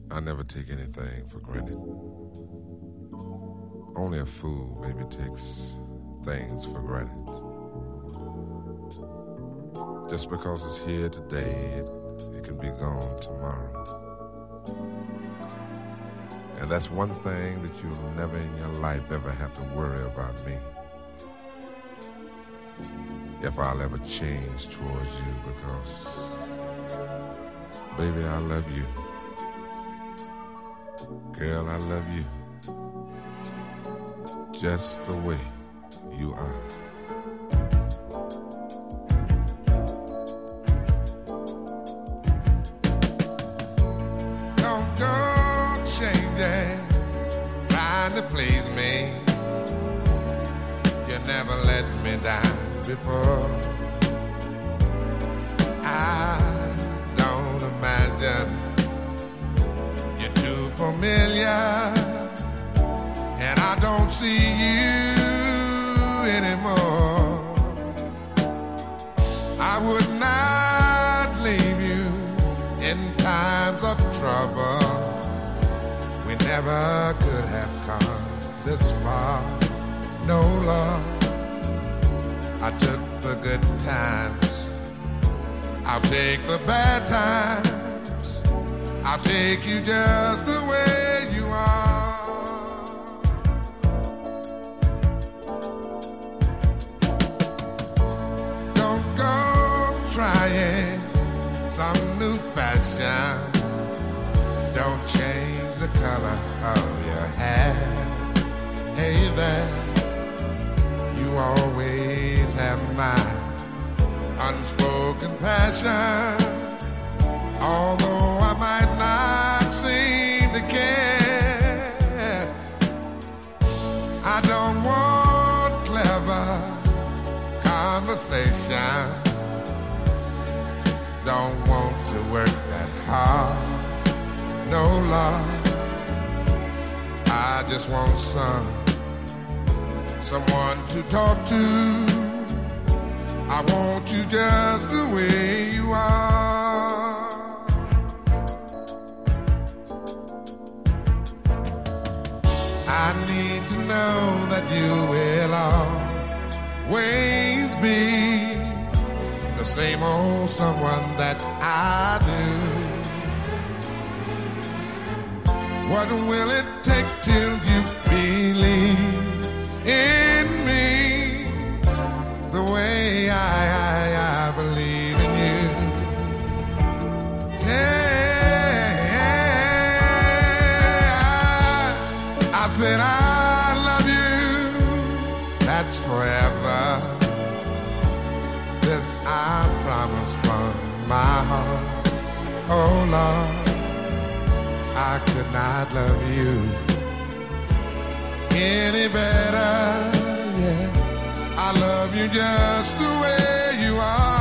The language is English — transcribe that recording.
I never take anything for granted. Only a fool maybe takes things for granted. Just because it's here today, it can be gone tomorrow. And that's one thing that you'll never in your life ever have to worry about me. If I'll ever change towards you, because, baby, I love you. Girl, I love you. Just the way you are. Don't go changing, trying to please me. You never let me down before. I don't imagine you're too familiar, and I don't see you anymore. I would not leave you in times of trouble. We never could have come this far. No, love, I took the good times, I'll take the bad times, I'll take you just the way you are. Don't go trying some new fashion. Don't change the color of your hair. Hey there, you always have my unspoken passion. Although I might not seem to care, I don't want clever conversation. Don't want to work that hard. No, love, I just want someone to talk to. I want you just the way you are. I need to know that you will always be the same old someone that I do. What will it take till you believe in me the way I believe in you? Yeah, I said I love you, that's forever. This I promise from my heart. Oh Lord, I could not love you any better, yeah. I love you just the way you are.